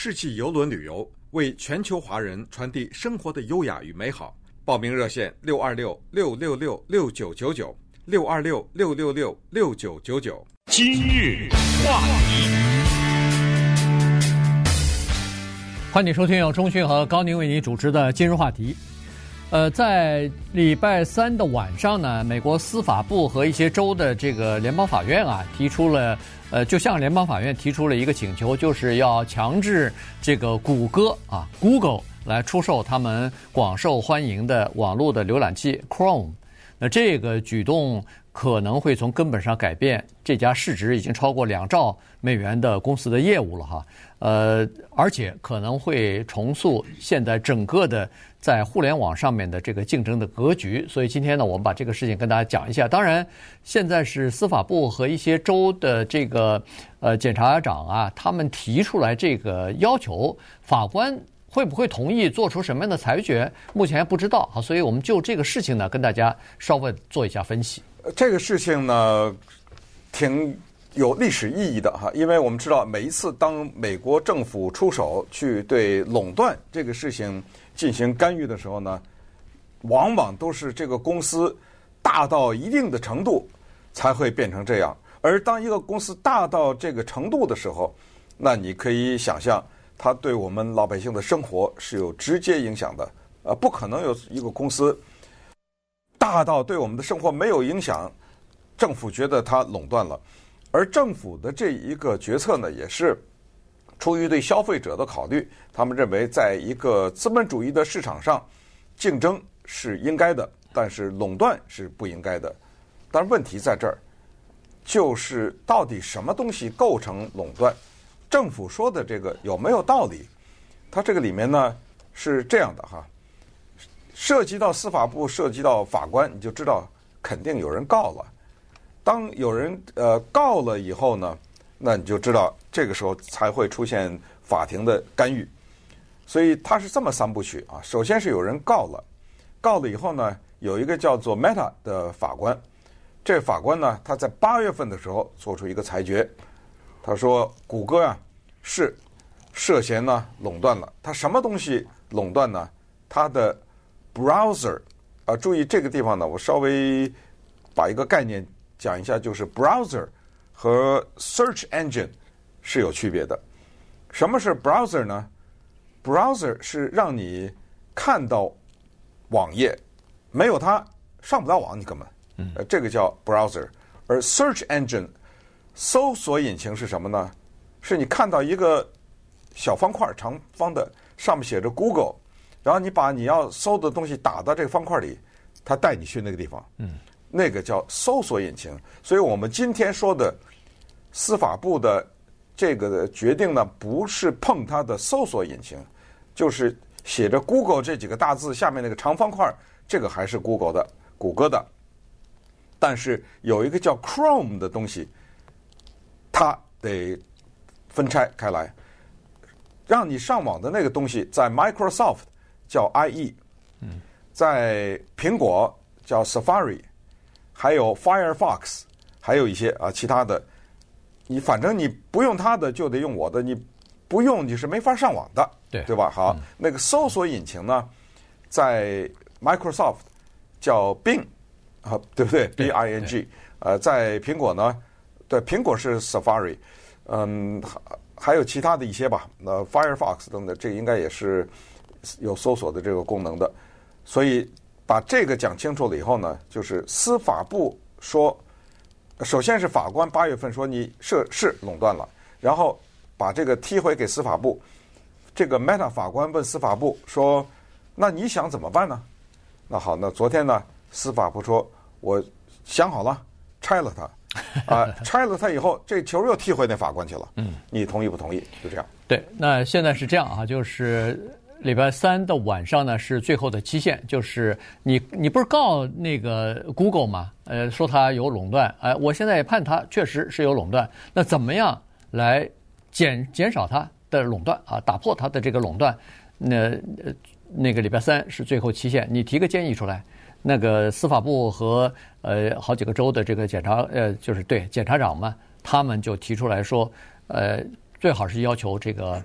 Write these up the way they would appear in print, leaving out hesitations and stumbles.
世纪邮轮旅游，为全球华人传递生活的优雅与美好。报名热线626-666-6999，626-666-6999。 今日话题， 欢迎收听由钟迅和高宁为您主持的今日话题。在礼拜三的晚上呢，美国司法部和一些州的这个联邦法院啊，提出了就向联邦法院提出了一个请求，就是要强制这个谷歌啊 Google 来出售他们广受欢迎的网络的浏览器 Chrome。那这个举动可能会从根本上改变这家市值已经超过2兆美元的公司的业务了哈。而且可能会重塑现在整个的在互联网上面的这个竞争的格局。所以今天呢，我们把这个事情跟大家讲一下。当然，现在是司法部和一些州的这个检察长啊，他们提出来这个要求，法官会不会同意做出什么样的裁决，目前还不知道啊。所以我们就这个事情呢，跟大家稍微做一下分析。 这个事情呢，挺有历史意义的哈，因为我们知道每一次当美国政府出手去对垄断这个事情进行干预的时候呢，往往都是这个公司大到一定的程度才会变成这样。而当一个公司大到这个程度的时候，那你可以想象它对我们老百姓的生活是有直接影响的。不可能有一个公司大到对我们的生活没有影响，政府觉得它垄断了。而政府的这一个决策呢，也是出于对消费者的考虑，他们认为在一个资本主义的市场上，竞争是应该的，但是垄断是不应该的。但是问题在这儿，就是到底什么东西构成垄断？政府说的这个有没有道理？它这个里面呢是这样的哈，涉及到司法部，涉及到法官，你就知道肯定有人告了。当有人告了以后呢，那你就知道这个时候才会出现法庭的干预。所以它是这么3部曲啊。首先是有人告了以后呢，有一个叫做 Meta 的法官，这法官呢，他在8月份的时候做出一个裁决，他说谷歌啊是涉嫌呢垄断了。他什么东西垄断呢？他的 browser 注意这个地方呢，我稍微把一个概念讲一下，就是 browser 和 search engine 是有区别的。什么是 browser 呢？ browser 是让你看到网页，没有它上不了网，你根本这个叫 browser。 而 search engine 搜索引擎是什么呢？是你看到一个小方块长方的，上面写着 Google， 然后你把你要搜的东西打到这个方块里，它带你去那个地方，那个叫搜索引擎。所以我们今天说的司法部的这个决定呢，不是碰它的搜索引擎，就是写着 Google 这几个大字下面那个长方块，这个还是谷歌的。但是有一个叫 Chrome 的东西，它得分拆开来，让你上网的那个东西在 Microsoft 叫 IE， 在苹果叫 Safari， 还有 Firefox， 还有一些其他的，你反正你不用它的就得用我的，你不用你是没法上网的，对吧？好，那个搜索引擎呢，在 Microsoft 叫 Bing， 对不对？Bing， 在苹果呢，对，苹果是 Safari， 还有其他的一些吧，Firefox 等等，这应该也是有搜索的这个功能的。所以把这个讲清楚了以后呢，就是司法部说，首先是法官8月份说你是垄断了，然后把这个踢回给司法部。这个 Meta 法官问司法部说，那你想怎么办呢？那好，那昨天呢，司法部说我想好了，拆了它。拆了它以后，这球又踢回那法官去了。你同意不同意？就这样。 对，那现在是这样啊，就是礼拜三的晚上呢是最后的期限，就是你不是告那个 Google 吗？说它有垄断，我现在也判它确实是有垄断。那怎么样来减少它的垄断啊？打破它的这个垄断？那个礼拜三是最后期限，你提个建议出来。那个司法部和好几个州的这个检察长嘛，他们就提出来说，最好是要求这个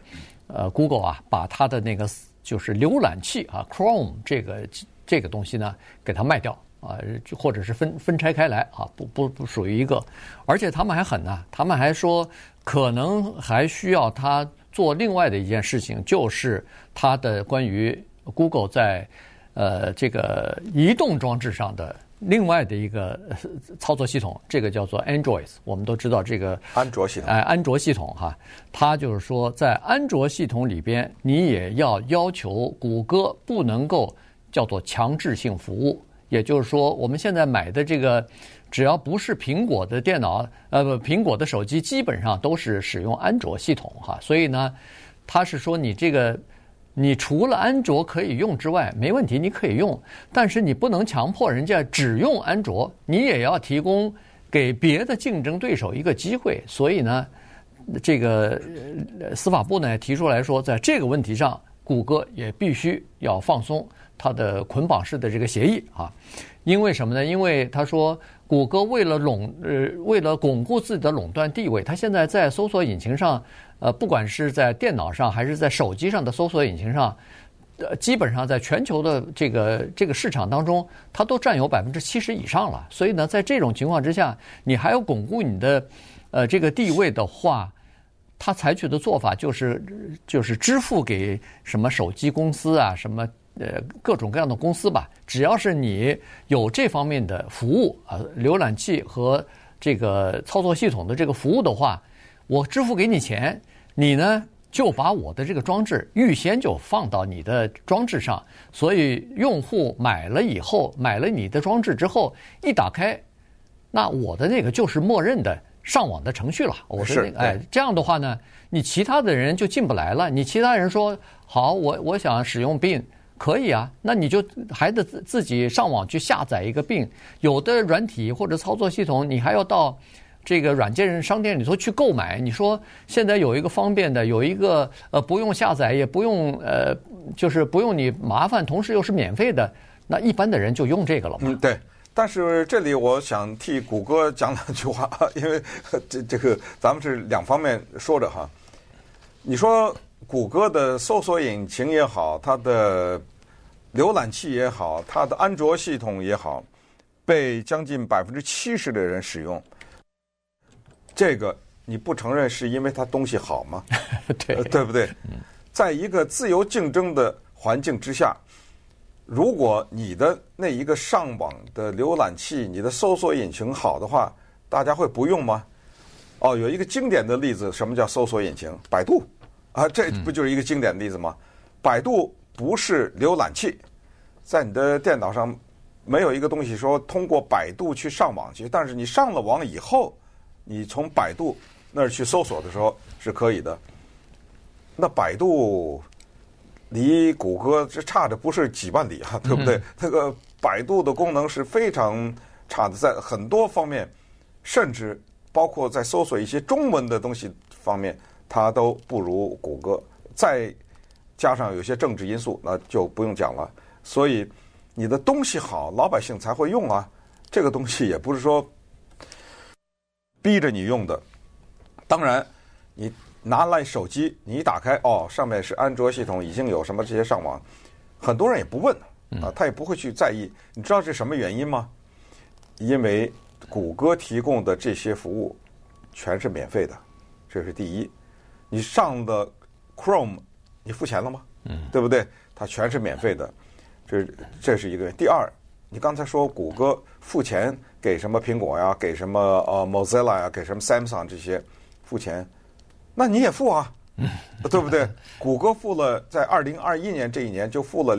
Google 啊，把它的那个就是浏览器啊 Chrome 这个东西呢，给它卖掉啊，或者是分拆开来啊，不属于一个。而且他们还狠呢，他们还说可能还需要它做另外的一件事情，就是它的关于 Google 在这个移动装置上的另外的一个操作系统，这个叫做 Android。我们都知道这个安卓系统， 安卓系统哈，它就是说在安卓系统里边，你也要求谷歌不能够叫做强制性服务，也就是说，我们现在买的这个，只要不是苹果的电脑，苹果的手机，基本上都是使用安卓系统哈。所以呢，它是说你这个，你除了安卓可以用之外，没问题，你可以用，但是你不能强迫人家只用安卓，你也要提供给别的竞争对手一个机会。所以呢，这个司法部呢提出来说，在这个问题上，谷歌也必须要放松它的捆绑式的这个协议啊。因为什么呢？因为他说，谷歌为了巩固自己的垄断地位，它现在在搜索引擎上，不管是在电脑上还是在手机上的搜索引擎上，基本上在全球的这个市场当中，它都占有70%以上了。所以呢，在这种情况之下，你还要巩固你的这个地位的话，他采取的做法就是支付给什么手机公司啊，什么各种各样的公司吧，只要是你有这方面的服务啊，浏览器和这个操作系统的这个服务的话，我支付给你钱，你呢就把我的这个装置预先就放到你的装置上，所以用户买了以后，买了你的装置之后一打开，那我的那个就是默认的上网的程序了。我的那个这样的话呢，你其他的人就进不来了。你其他人说好，我想使用 Bing。可以啊，那你就还得自己上网去下载一个Bing，有的软体或者操作系统，你还要到这个软件商店里头去购买。你说现在有一个方便的，有一个不用下载，也不用就是不用你麻烦，同时又是免费的，那一般的人就用这个了嘛。 对。但是这里我想替谷歌讲两句话，因为这个咱们是两方面说着哈。你说谷歌的搜索引擎也好，它的浏览器也好，它的安卓系统也好，被将近70%的人使用，这个你不承认是因为它东西好吗？对不对？在一个自由竞争的环境之下，如果你的那一个上网的浏览器，你的搜索引擎好的话，大家会不用吗？有一个经典的例子，什么叫搜索引擎？百度啊，这不就是一个经典的例子吗？百度不是浏览器，在你的电脑上没有一个东西说通过百度去上网去，但是你上了网以后，你从百度那儿去搜索的时候是可以的。那百度离谷歌这差的不是几万里啊，对不对？那个百度的功能是非常差的，在很多方面，甚至包括在搜索一些中文的东西方面，它都不如谷歌。再加上有些政治因素，那就不用讲了。所以你的东西好，老百姓才会用啊。这个东西也不是说逼着你用的。当然，你拿来手机，你一打开，上面是安卓系统，已经有什么这些上网，很多人也不问啊，他也不会去在意。你知道这什么原因吗？因为谷歌提供的这些服务全是免费的，这是第一。你上了 Chrome， 你付钱了吗？对不对？它全是免费的，这是一个。第二，你刚才说谷歌付钱给什么苹果呀，给什么Mozilla 呀，给什么 Samsung 这些付钱，那你也付啊，对不对？谷歌付了，在2021年这一年就付了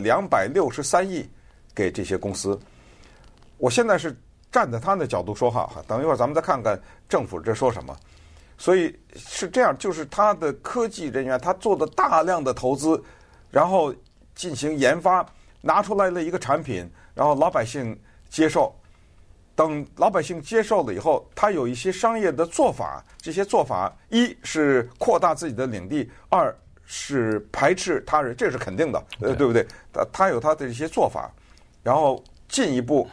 263亿给这些公司。我现在是站在他的角度说话哈，等一会儿咱们再看看政府这说什么。所以是这样，就是他的科技人员他做的大量的投资，然后进行研发，拿出来了一个产品，然后老百姓接受。等老百姓接受了以后，他有一些商业的做法，这些做法一是扩大自己的领地，二是排斥他人，这是肯定的，对不对？他有他的一些做法，然后进一步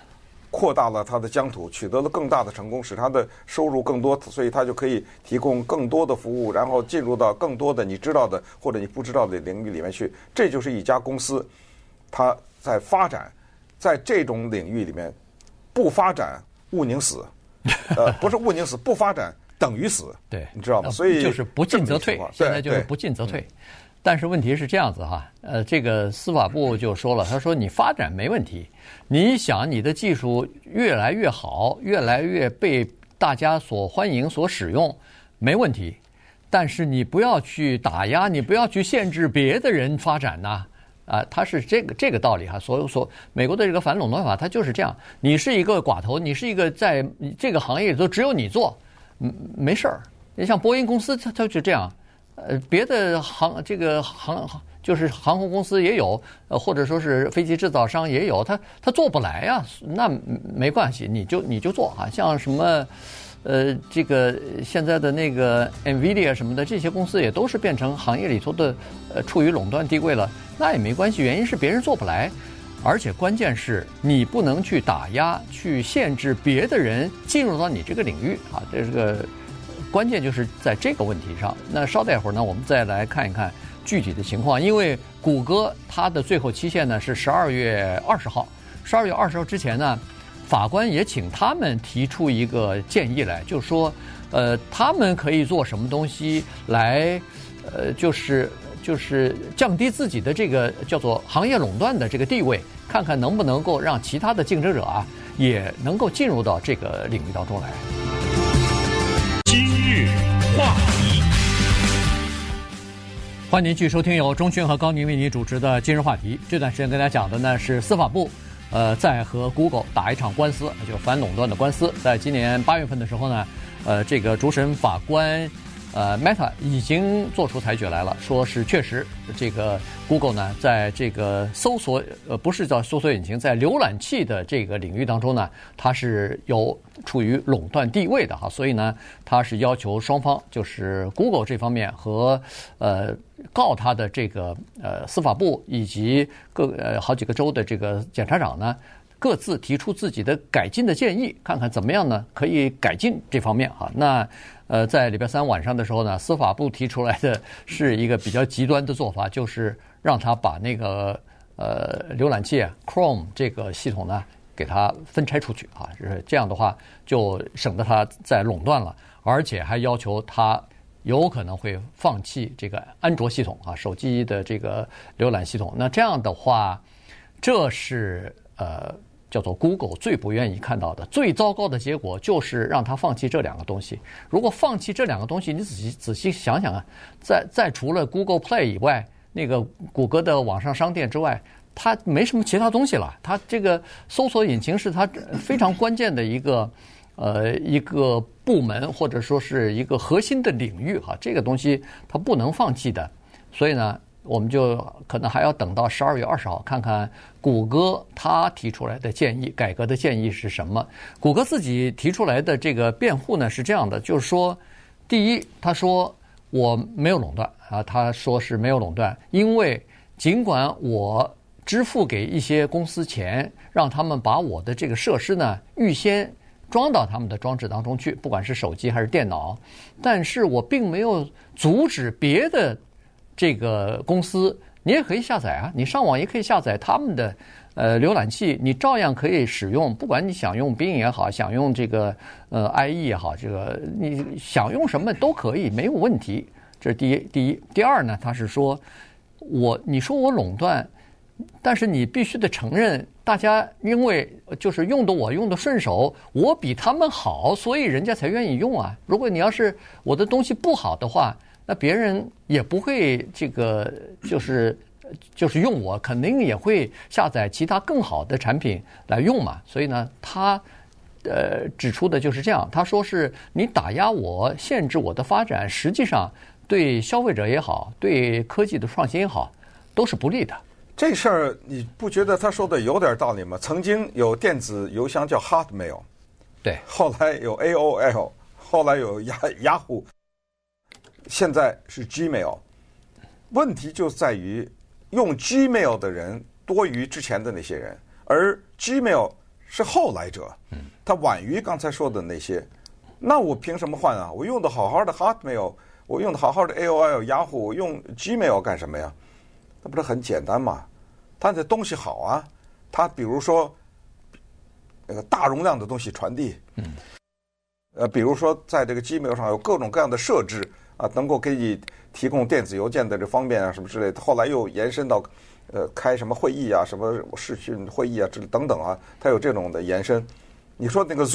扩大了它的疆土，取得了更大的成功，使它的收入更多，所以它就可以提供更多的服务，然后进入到更多的你知道的或者你不知道的领域里面去。这就是一家公司，它在发展，在这种领域里面，不发展勿宁死，不是勿宁死，不发展等于死， 对， 你知道吗？所以就是不进则退，现在就是不进则退。但是问题是这样子哈，这个司法部就说了，他说你发展没问题，你想你的技术越来越好，越来越被大家所欢迎、所使用，没问题。但是你不要去打压，你不要去限制别的人发展呐。它是这个道理哈。所美国的这个反垄断法，它就是这样。你是一个寡头，你是一个在这个行业里头只有你做，没事儿。你像波音公司，它就这样。别的就是航空公司也有，或者说是飞机制造商也有，他做不来呀，那没关系，你就做啊，像什么，这个现在的那个 NVIDIA 什么的，这些公司也都是变成行业里头的处于垄断地位了，那也没关系，原因是别人做不来，而且关键是你不能去打压、去限制别的人进入到你这个领域啊，这是个。关键就是在这个问题上。那稍待会儿呢，我们再来看一看具体的情况。因为谷歌它的最后期限呢是12月20号，12月20号之前呢，法官也请他们提出一个建议来，就是说，他们可以做什么东西来，就是降低自己的这个叫做行业垄断的这个地位，看看能不能够让其他的竞争者啊也能够进入到这个领域当中来。 今日话题， 欢迎您继续收听由钟迅和高宁为您主持的今日话题。这段时间跟大家讲的呢是司法部，在和 Google 打一场官司，就是反垄断的官司。在今年8月份的时候呢，这个主审法官Meta 已经做出裁决来了，说是确实这个 Google 呢，在这个搜索不是叫搜索引擎，在浏览器的这个领域当中呢，它是有处于垄断地位的哈，所以呢，它是要求双方，就是 Google 这方面和告他的这个司法部以及好几个州的这个检察长呢，各自提出自己的改进的建议，看看怎么样呢可以改进这方面哈。那在礼拜三晚上的时候呢，司法部提出来的是一个比较极端的做法，就是让他把那个浏览器 Chrome 这个系统呢给它分拆出去啊，是这样的话就省得他再垄断了，而且还要求他有可能会放弃这个安卓系统啊，手机的这个浏览系统。那这样的话，这是叫做 Google 最不愿意看到的，最糟糕的结果就是让他放弃这两个东西。如果放弃这两个东西，你仔细想想啊，在除了 Google Play 以外，那个谷歌的网上商店之外，它没什么其他东西了。它这个搜索引擎是它非常关键的一个部门，或者说是一个核心的领域哈，这个东西它不能放弃的。所以呢，我们就可能还要等到12月20号，看看谷歌他提出来的建议，改革的建议是什么。谷歌自己提出来的这个辩护呢是这样的，就是说，第一，他说我没有垄断啊，他说是没有垄断，因为尽管我支付给一些公司钱，让他们把我的这个设施呢预先装到他们的装置当中去，不管是手机还是电脑，但是我并没有阻止别的这个公司，你也可以下载啊，你上网也可以下载他们的浏览器，你照样可以使用，不管你想用 Bing 也好，想用这个IE 也好，这个你想用什么都可以，没有问题。这是第一。第二呢，他是说你说我垄断，但是你必须得承认，大家因为就是用得顺手，我比他们好，所以人家才愿意用啊。如果你要是我的东西不好的话，那别人也不会这个就是用我，肯定也会下载其他更好的产品来用嘛。所以呢，他指出的就是这样。他说是你打压我，限制我的发展，实际上对消费者也好，对科技的创新也好，都是不利的。 这事儿你不觉得他说的有点道理吗？曾经有电子邮箱叫 Hotmail， 对， 后来有 AOL， 后来有雅虎，现在是 Gmail。 问题就在于用 Gmail 的人多于之前的那些人，而 Gmail 是后来者，他晚于刚才说的那些，那我凭什么换啊？我用的好好的 Hotmail， 我用的好好的 AOL、雅虎，我用 Gmail 干什么呀？那不是很简单吗？它的东西好啊，它比如说那个大容量的东西传递，比如说在这个 Gmail 上有各种各样的设置啊，能够给你提供电子邮件的这方便啊什么之类的。后来又延伸到开什么会议啊，什么视讯会议啊，这等等啊，它有这种的延伸。你说那个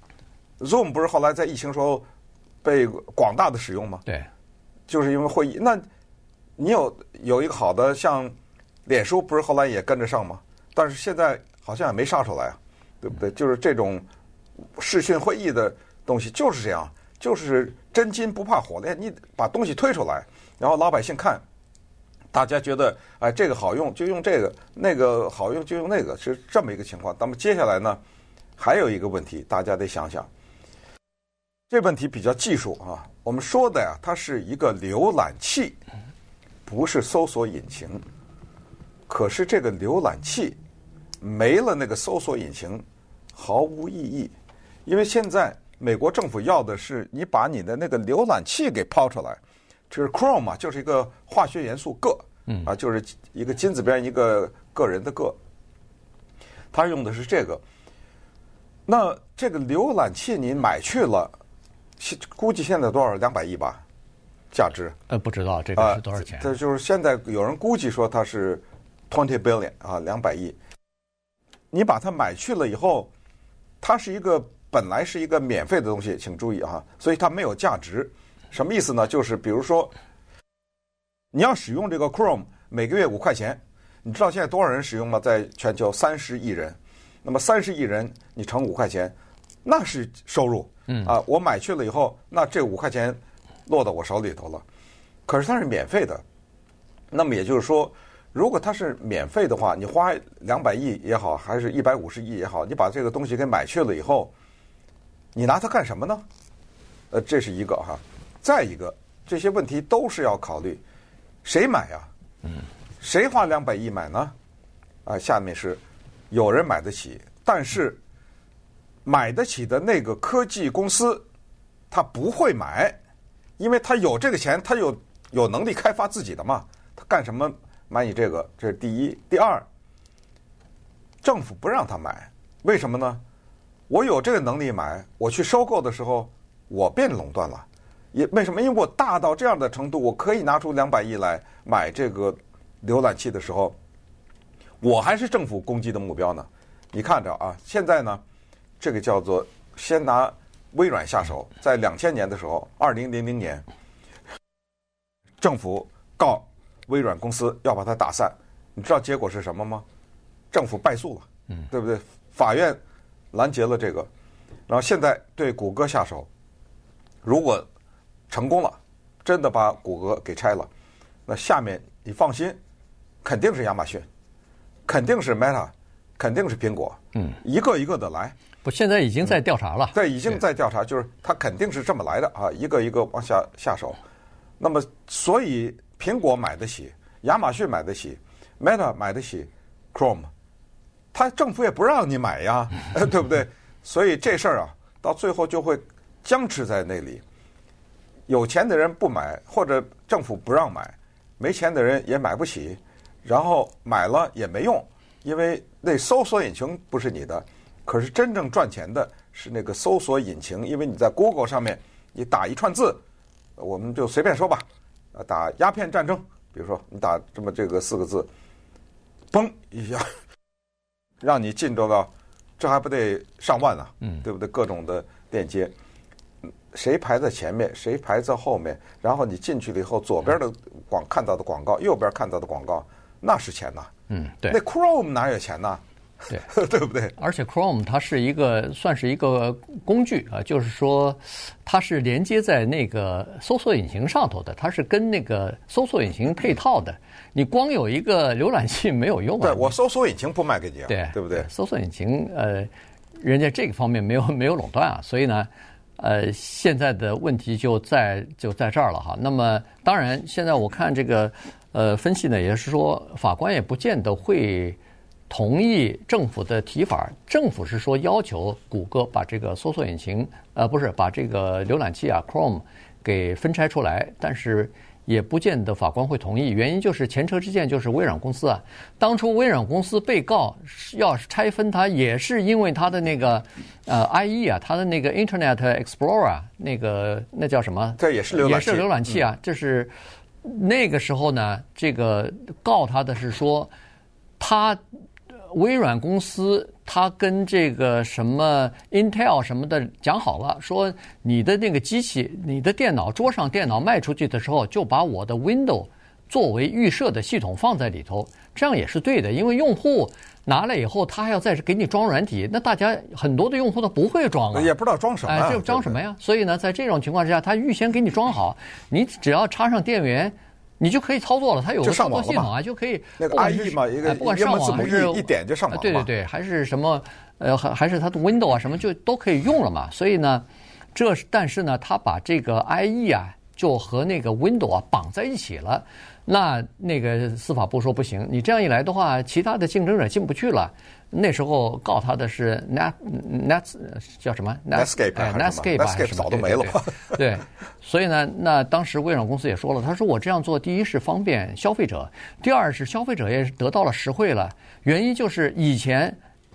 Zoom 不是后来在疫情时候被广大的使用吗？ 对， 就是因为会议。那你有一个好的，像脸书不是后来也跟着上吗？但是现在好像也没杀出来啊，对不对？就是这种视讯会议的东西就是这样，就是真金不怕火炼，你把东西推出来，然后老百姓看。大家觉得哎，这个好用就用这个，那个好用就用那个，是这么一个情况。那么接下来呢，还有一个问题，大家得想想，这问题比较技术啊。我们说的呀，它是一个浏览器，不是搜索引擎。可是这个浏览器没了那个搜索引擎，毫无意义。因为现在美国政府要的是你把你的那个浏览器给抛出来。这是 Chrome 嘛，就是一个化学元素铬，就是一个金字边一个个人的铬，他用的是这个。那这个浏览器你买去了，估计现在多少？200亿吧，价值？ 不知道这个是多少钱？ 这就是现在有人估计说它是20 billion 啊，200亿。你把它买去了以后，它是一个本来是一个免费的东西，请注意啊，所以它没有价值。什么意思呢？就是比如说，你要使用这个 Chrome， 每个月5块钱，你知道现在多少人使用吗？在全球30亿人，那么30亿人你乘5块钱，那是收入。我买去了以后，那这5块钱落到我手里头了。可是它是免费的，那么也就是说，如果它是免费的话，你花200亿也好，还是150亿也好，你把这个东西给买去了以后，你拿它干什么呢？这是一个哈。再一个，这些问题都是要考虑，谁买呀？谁花200亿买呢？下面是有人买得起，但是买得起的那个科技公司，他不会买，因为他有这个钱，他有能力开发自己的嘛，他干什么买你这个？这是第一。第二，政府不让他买，为什么呢？我有这个能力买，我去收购的时候，我变垄断了。也为什么？因为我大到这样的程度，我可以拿出200亿来买这个浏览器的时候，我还是政府攻击的目标呢。你看着啊，现在呢，这个叫做先拿微软下手，在2000年的时候，2000年，政府告微软公司要把它打散，你知道结果是什么吗？政府败诉了，对不对？法院拦截了这个，然后现在对谷歌下手，如果成功了，真的把谷歌给拆了，那下面你放心，肯定是亚马逊，肯定是 Meta， 肯定是苹果，一个一个的来。 不，现在已经在调查了。 对，已经在调查，就是它肯定是这么来的啊，一个一个往下手。那么，所以苹果买得起，亚马逊买得起 ，Meta 买得起 Chrome， 它政府也不让你买呀，对不对？所以这事儿啊，到最后就会僵持在那里。有钱的人不买，或者政府不让买，没钱的人也买不起，然后买了也没用，因为那搜索引擎不是你的，可是真正赚钱的是那个搜索引擎，因为你在 Google 上面你打一串字，我们就随便说吧，打鸦片战争，比如说你打这么这个4个字，嘣一下，让你进这个，这还不得上万呢，对不对？各种的链接。谁排在前面，谁排在后面，然后你进去了以后，左边的看到的广告，右边看到的广告，那是钱呐。 对。 那 Chrome 哪有钱呢？ 对， 对不对？ 而且 Chrome 它是算是一个工具啊，就是说它是连接在那个搜索引擎上头的，它是跟那个搜索引擎配套的。你光有一个浏览器没有用啊。 对，我搜索引擎不卖给你啊，对不对？ 搜索引擎人家这个方面没有垄断啊，所以呢。现在的问题就在这儿了哈。那么当然，现在我看这个分析呢，也是说法官也不见得会同意政府的提法，政府是说要求谷歌把这个搜索引擎，不是把这个浏览器啊 Chrome 给分拆出来，但是也不见得法官会同意。原因就是前车之鉴，就是微软公司啊，当初微软公司被告要拆分它，也是因为它的那个IE 啊，它的那个 Internet Explorer 啊，那叫什么？ 这也是浏览器， 也是浏览器啊，这是那个时候呢，这个告他的是说微软公司他跟这个什么 Intel 什么的讲好了，说你的那个机器、你的电脑、桌上电脑卖出去的时候，就把我的 Windows 作为预设的系统放在里头，这样也是对的，因为用户拿来以后，他还要再给你装软体，那大家很多的用户都不会装啊， 也不知道装什么， 哎，这装什么呀？所以呢，在这种情况之下，他预先给你装好，你只要插上电源。你就可以操作了，它有个操作系统啊，就可以那个 IE 嘛，一个不管上网还是一点就上网， 对对对，还是什么还是它的 Windows 啊什么就都可以用了嘛。所以呢，但是呢，它把这个 IE 啊就和那个 Windows 啊绑在一起了。那个司法部说不行，你这样一来的话，其他的竞争者进不去了。那时候告他的是 叫什么 Netscape 早都没了吧？ 对，所以呢，那当时微软公司也说了，他说我这样做，第一是方便消费者，第二是消费者也得到了实惠了。原因就是以前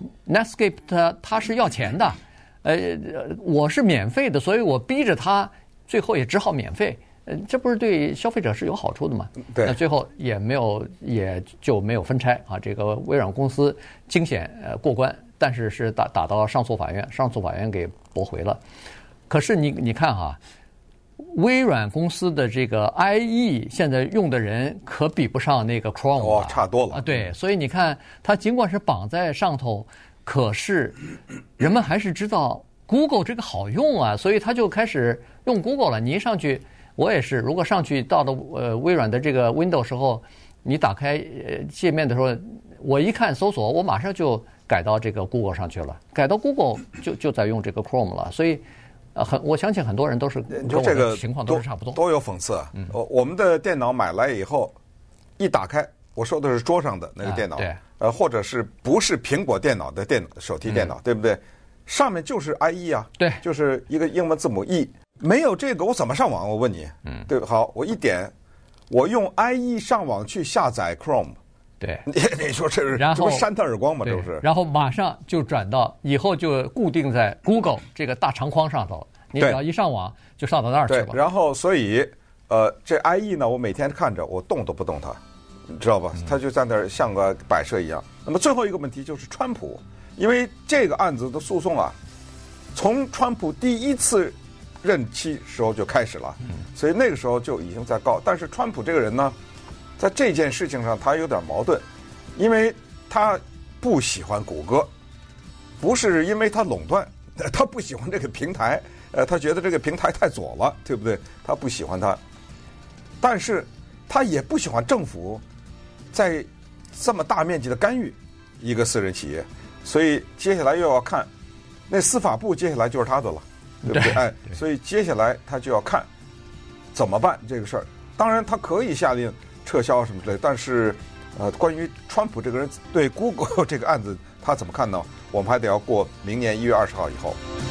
Netscape 它是要钱的，我是免费的，所以我逼着他，最后也只好免费。这不是对消费者是有好处的吗？ 对， 那最后也就没有分拆啊。这个微软公司惊险过关，但是打到上诉法院，上诉法院给驳回了。可是你看哈，微软公司的这个 IE 现在用的人可比不上那个 Chrome 啊， 差多了啊。对，所以你看，它尽管是绑在上头，可是人们还是知道 Google 这个好用啊，所以他就开始用 Google 了。你一上去。我也是，如果上去到了微软的这个 Windows 时候，你打开界面的时候，我一看搜索，我马上就改到这个 Google 上去了，改到 Google 就在用这个 Chrome 了，所以我相信很多人都是跟我的情况都是差不多， 多有讽刺啊！我们的电脑买来以后，一打开，我说的是桌上的那个电脑， 对， 或者是不是苹果电脑的手提电脑，对不对？上面就是 IE 啊， 对， 就是一个英文字母 E。没有这个我怎么上网？我问你，对，好，我一点，我用 IE 上网去下载 Chrome， 对， 你说这不扇他耳光吗？这不是？ 然后马上就转到以后就固定在 Google 这个大长框上头，你只要一上网就上到那儿去了。 然后所以这 IE 呢，我每天看着，我动都不动它，你知道吧？它就在那儿像个摆设一样。那么最后一个问题就是川普，因为这个案子的诉讼啊，从川普第一次任期时候就开始了，所以那个时候就已经在告。但是川普这个人呢，在这件事情上他有点矛盾，因为他不喜欢谷歌，不是因为他垄断，他不喜欢这个平台，他觉得这个平台太左了，对不对？他不喜欢它，但是他也不喜欢政府在这么大面积的干预一个私人企业，所以接下来又要看那司法部，接下来就是他的了。对不对？哎，所以接下来他就要看怎么办这个事儿。当然，他可以下令撤销什么之类，但是关于川普这个人对 Google 这个案子他怎么看呢？我们还得要过明年1月20号以后。